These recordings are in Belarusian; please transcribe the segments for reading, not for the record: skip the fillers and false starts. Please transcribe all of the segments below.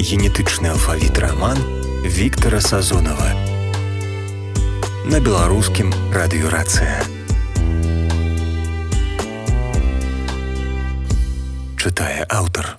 Генетычны алфавіт раман Віктара Сазонава на беларускім радыёрацыя. Чытае аўтар.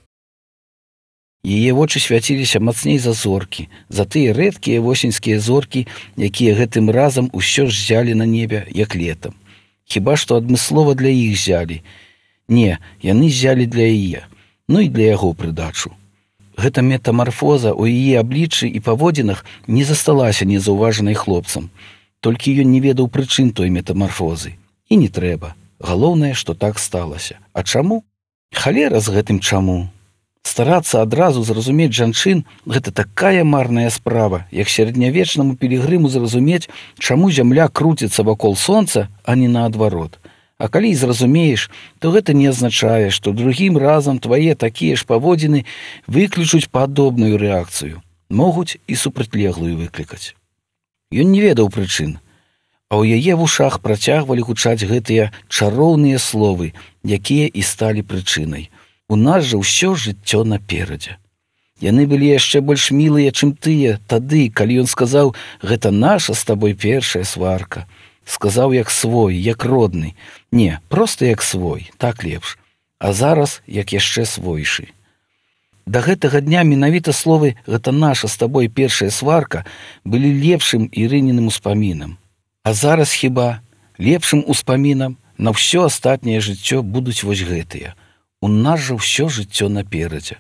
Яе вочы свяціліся мацней за зоркі, за тыя рэдкія восеньскія зоркі, якія гэтым разам усё ж ззялі на небе, як летам. Хіба што адмыслова для іх ззялі. Не, яны ззялі для яе, ну і для яго прыдачу. Гэта метамарфоза ў яе абліччы і паводзінах не засталася незаўважанай хлопцам. Толькі ён не ведаў прычын той метамарфозы. І не трэба. Галоўнае, што так сталася. А чаму? Халера з гэтым чаму. Старацца адразу зразумець жанчын – гэта такая марная справа, як сярэднявечнаму пілігрыму зразумець, чаму зямля круціцца вакол сонца, а не наадварот. А калі і зразумееш, то гэта не азначае, што другім разам твае такія ж паводзіны выключуць падобную рэакцыю. Могуць і супрацьлеглую выклікаць. Ён не ведаў прычын, а ў яе вушах працягвалі гучаць гэтыя чароўныя словы, якія і сталі прычынай. У нас жа ўсё жыццё наперадзе. Яны былі яшчэ больш мілыя, чым тыя, тады, калі ён сказаў, гэта наша з табой першая сварка. Сказаў як свой, як родны. Не, проста як свой, так лепш. А зараз, як яшчэ свойшы. Да гэтага дня менавіта словы «гэта наша з табой першая сварка» былі лепшым Ірыніным успамінам. А зараз хіба лепшым успамінам на ўсё астатняе жыццё будуць вось гэтыя. У нас жа ўсё жыццё наперадзе.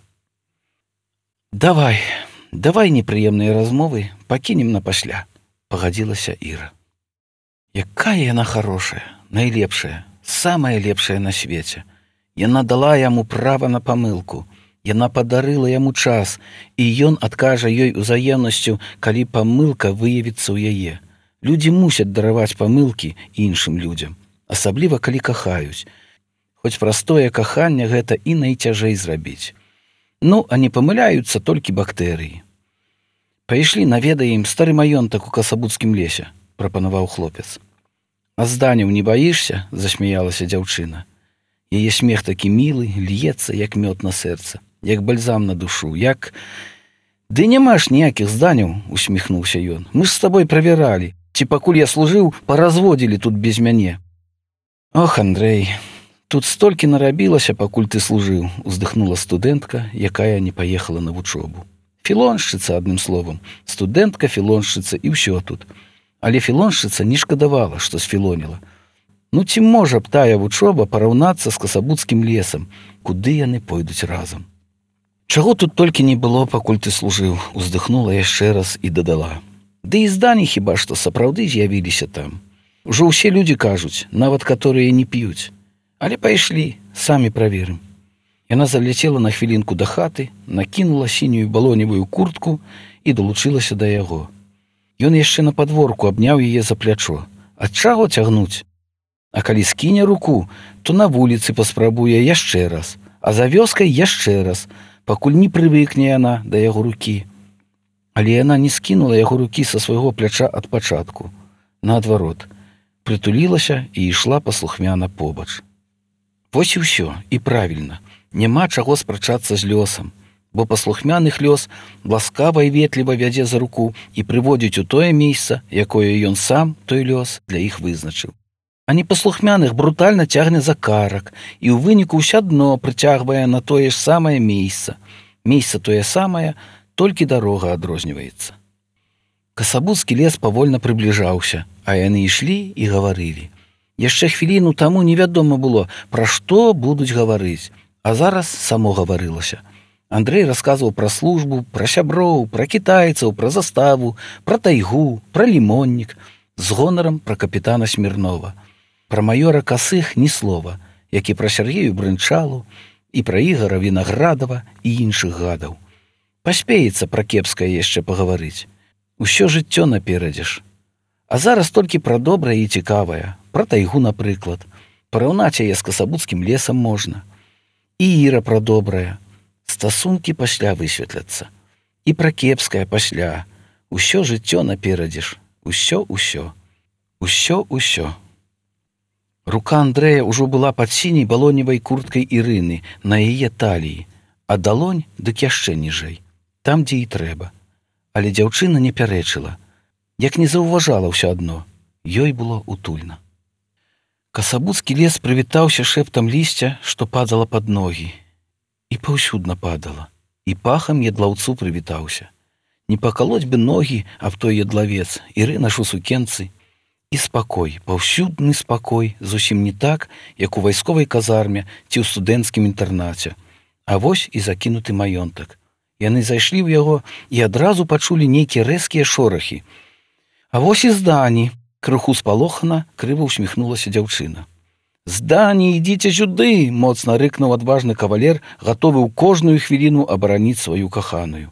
Давай непрыемныя размовы пакінем на пасля, пагадзілася Іра. Якая яна хорошая, найлепшая, самая лепшая на свеце. Яна дала яму права на памылку. Яна падарыла яму час, і ён адкажа ёй узаемнасцю, калі памылка выявіцца ў яе. Людзі мусяць дараваць памылкі іншым людзям, асабліва калі кахаюць. Хоць простое каханне гэта і найцяжэй зрабіць. Ну, а не памыляюцца толькі бактэрыі. Пайшлі наведаем стары маёнтак у касабуцкім лесе, прапанаваў хлопец. А зданяў не баішся? Засмяялася дзяўчына. Яе смех такі мілы, льецца, як мёд на сэрца, як бальзам на душу, як... Ды няма ж ніякіх зданяў, усміхнуўся ён. Мы ж з табой правяралі, ці пакуль я служыў, паразводзілі тут без мяне. Ох, Андрэй, тут столькі нарабілася, пакуль ты служыў, уздыхнула студэнтка, якая не паехала на вучобу. Філоншчыца, адным словам, студэнтка, філоншчыца і ўсё тут. Але філоншчыца не шкадавала, што сфілоніла. Ну ці можа б тая вучоба параўнацца з касабуцкім лесам, куды яны пойдуць разам. Чаго тут толькі не было, пакуль ты служыў, уздыхнула яшчэ раз і дадала. Ды і здані хіба што сапраўды з'явіліся там. Ужо ўсе людзі кажуць, нават каторыя не п'юць. Але пайшлі, самі праверым. Яна заляцела на хвілінку да хаты, накінула сінюю балоневую куртку і далучылася да яго. Ён яшчэ на падворку абняў яе за плячо. Ад чаго цягнуць? А калі скіне руку, то на вуліцы паспрабуе яшчэ раз, а за вёскай яшчэ раз, пакуль не прывыкне яна да яго рукі. Але яна не скінула яго рукі са свайго пляча ад пачатку. Наадварот, прытулілася і ішла паслухмяна побач. Вось і ўсё, і правільна. Няма чаго спрачацца з лёсам, бо паслухмяных лёс ласкава і ветліва вядзе за руку і прыводзіць у тое месца, якое ён сам, той лёс, для іх вызначыў. А непаслухмяных брутальна цягне за карак, і ў выніку ўсё адно прыцягвае на тое ж самае месца. Месца тое самае, толькі дарога адрозніваецца. Касабуцкі лес павольна прыбліжаўся, а яны ішлі і гаварылі. Яшчэ хвіліну таму невядома было, пра што будуць гаварыць, а зараз само гаварылася. Андрэй расказваў пра службу, пра сяброў, пра кітайцаў, пра заставу, пра тайгу, пра лімоннік, з гонарам пра капітана Смірнова. Пра маёра Касых ні слова, як і пра Сяргею Брынчалу, і пра Ігара Вінаградава і іншых гадаў. Паспеецца пра кепскае яшчэ пагаварыць. Усё жыццё наперадзе ж. А зараз толькі пра добрае і цікавае, пра тайгу, напрыклад. Параўнаць яе з касабуцкім лесам можна. І Іра пра добрае. Стасункі пасля высветляцца. І пра кепскае пасля. Усё жыццё наперадзе ж. Усё. Рука Андрэя ўжо была пад сіняй балоневай курткай Ірыны на яе таліі, а далонь дык яшчэ ніжэй. там, дзе і трэба. Але дзяўчына не пярэчыла. Як не заўважала ўсё адно, ёй было утульна. Касабуцкі лес прывітаўся шэптам лісця, што падала пад ногі. І паўсюдна падала. І пахам ядлаўцу прывітаўся. Не пакалоць бы ногі аб той ядлавец, Ірына ж у сукенцы. І спакой, паўсюдны спакой, зусім не так, як у вайсковай казарме ці ў студэнцкім інтэрнаце. А вось і закінуты маёнтак. Яны зайшлі ў яго і адразу пачулі нейкія рэзкія шорахі. А вось і здані. Крыху спалохана, крыва усміхнулася дзяўчына. «Здані, ідзіце сюды!» – моцна рыкнуў адважны кавалер, гатовы ў кожную хвіліну абараніць сваю каханую.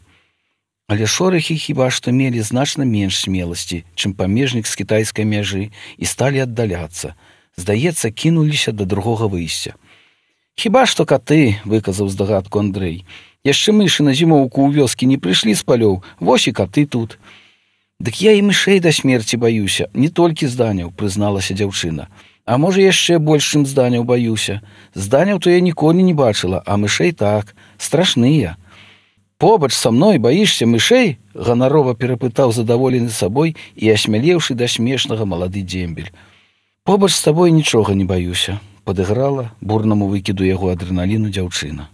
Але шорахі хіба што мелі значна менш смеласці, чым памежнік з кітайскай мяжы, і сталі аддаляцца. Здаецца, кінуліся да другога выйсця. «Хіба што каты!» – выказаў здагадку Андрэй. «Яшчэ мышы на зімоўку ў вёскі не прыйшлі з палёў, вось і каты тут». «Дык я і мышэй да смерці баюся, не толькі зданяў», – прызналася дзяўчына. «А можа, яшчэ больш, чым зданяў баюся. Зданяў то я ніколі не бачыла, а мышэй так, страшныя». «Побач са мной баішся мышэй?» – ганарова перапытаў задаволены сабой і асмялеўшы да смешнага малады дзембель. «Побач з табой нічога не баюся», – падыграла бурнаму выкіду яго адрэналіну дзяўчына.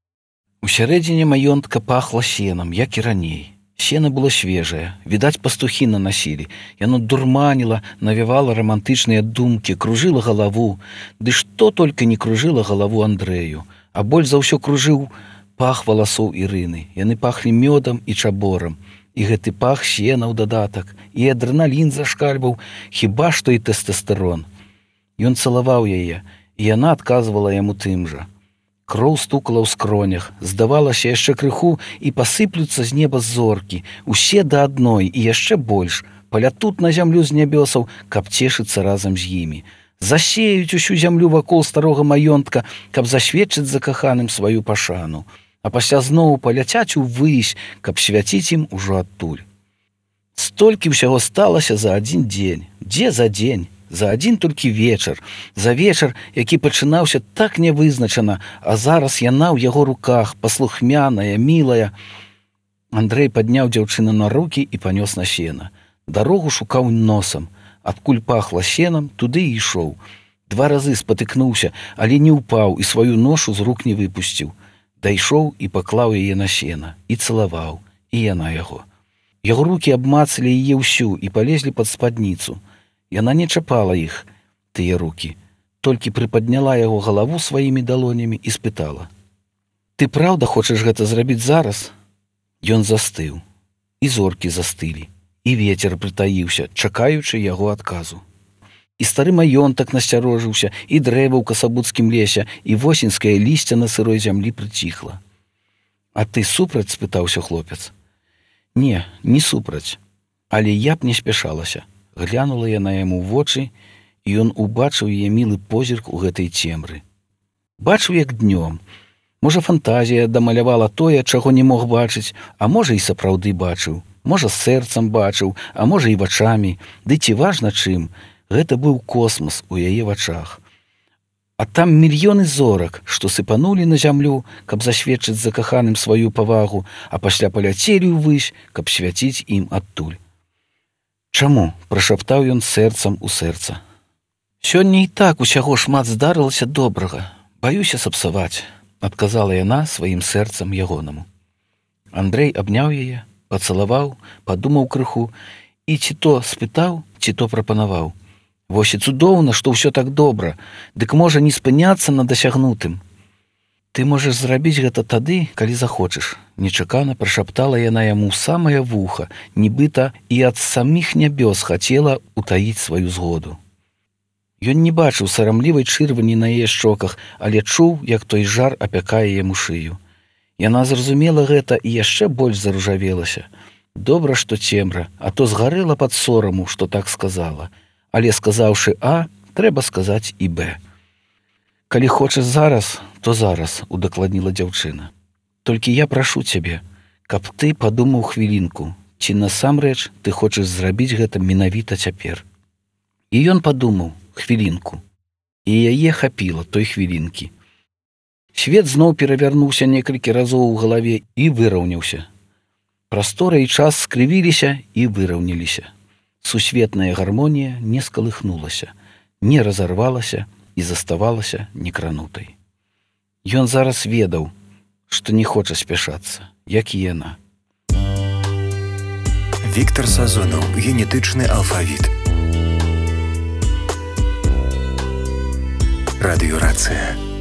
Усярэдзіне маёнтка пахла сенам, як і раней. Сена было свежае, відаць, пастухі нанасілі. Яно дурманіла, навявала рамантычныя думкі, кружыла галаву. Ды што толькі не кружыла галаву Андрэю, а больш за ўсё кружыў пах валасоў Ірыны. Яны пахлі мёдам і чаборам. І гэты пах сена ў дадатак, і адрэналін зашкальваў, хіба што і тэстастэрон. Ён цалаваў яе, і яна адказвала яму тым жа. Кроў стукала ў скронях, здавалася яшчэ крыху, і пасыплюцца з неба зоркі, усе да адной і яшчэ больш, палятут на зямлю з нябёсаў, каб цешыцца разам з імі. Засеюць усю зямлю вакол старога маёнтка, каб засведчыць закаханым сваю пашану, а пасля зноў паляцяць увысь, каб свяціць ім ужо адтуль. Столькі ўсяго сталася за адзін дзень. Дзе за дзень? За адзін толькі вечар, за вечар, які пачынаўся так нявызначана, а зараз яна ў яго руках, паслухмяная, мілая. Андрэй падняў дзяўчыну на рукі і панёс на сена. Дарогу шукаў носам. Адкуль пахла сенам, туды і ішоў. 2 разы спатыкнуўся, але не ўпаў і сваю ношу з рук не выпусціў. Дайшоў і паклаў яе на сена, і цалаваў, і яна яго. Яго рукі абмацалі яе ўсю і палезлі пад спадніцу. Яна не чапала іх, тыя рукі, толькі прыпадняла яго галаву сваімі далонямі і спытала: «Ты праўда хочаш гэта зрабіць зараз?» Ён застыў, і зоркі застылі, і вецер прытаіўся, чакаючы яго адказу. І стары маёнтак насцярожыўся, і дрэва ў касабуцкім лесе, і восеньскае лісце на сырой зямлі прыціхла. «А ты супраць?» – спытаўся хлопец. «Не, не супраць, але я б не спяшалася». Глянула яна яму ў вочы, і ён убачыў яе мілы позірк у гэтай цемры. Бачыў, як днём. Можа, фантазія дамалявала тое, чаго не мог бачыць, а можа, і сапраўды бачыў. Можа, сэрцам бачыў, а можа, і вачамі. Ды ці важна чым, гэта быў космас у яе вачах. А там мільёны зорак, што сыпанулі на зямлю, каб засведчыць закаханым сваю павагу, а пасля паляцелі ўвысь, каб свяціць ім адтуль. «Чаму?» – прашаптаў ён сэрцам у сэрца. «Сёння і так усяго шмат здарылася добрага. Баюся сапсаваць», – адказала яна сваім сэрцам ягонаму. Андрэй абняў яе, пацалаваў, падумаў крыху і ці то спытаў, ці то прапанаваў: «Вось і цудоўна, што ўсё так добра, дык можа не спыняцца на дасягнутым». «Ты можаш зрабіць гэта тады, калі захочаш», – нечакана прашаптала яна яму ў самае вуха, нібыта і ад саміх нябёс хацела утаіць сваю згоду. Ён не бачыў сарамлівай чырвані на яе шчоках, але чуў, як той жар апякае яму шыю. Яна зразумела гэта і яшчэ больш заружавелася. Добра, што цемра, а то згарэла пад сораму, што так сказала. Але сказаўшы А, трэба сказаць і Б. «Калі хочаш зараз, то зараз», – удакладніла дзяўчына. «Толькі я прашу цябе, каб ты падумаў хвілінку, ці насамрэч ты хочаш зрабіць гэта менавіта цяпер». І ён падумаў хвілінку, і яе хапіла той хвілінкі. Свет зноў перавярнуўся некалькі разоў у галаве і выраўняўся. Прастора і час скрывіліся і выраўняліся. Сусветная гармонія не скалыхнулася, не разарвалася і заставалася некранутай. Ён зараз ведаў, што не хоча спяшацца, як і яна. Віктар Сазонаў. Генетычны алфавіт. Радыёрацыя.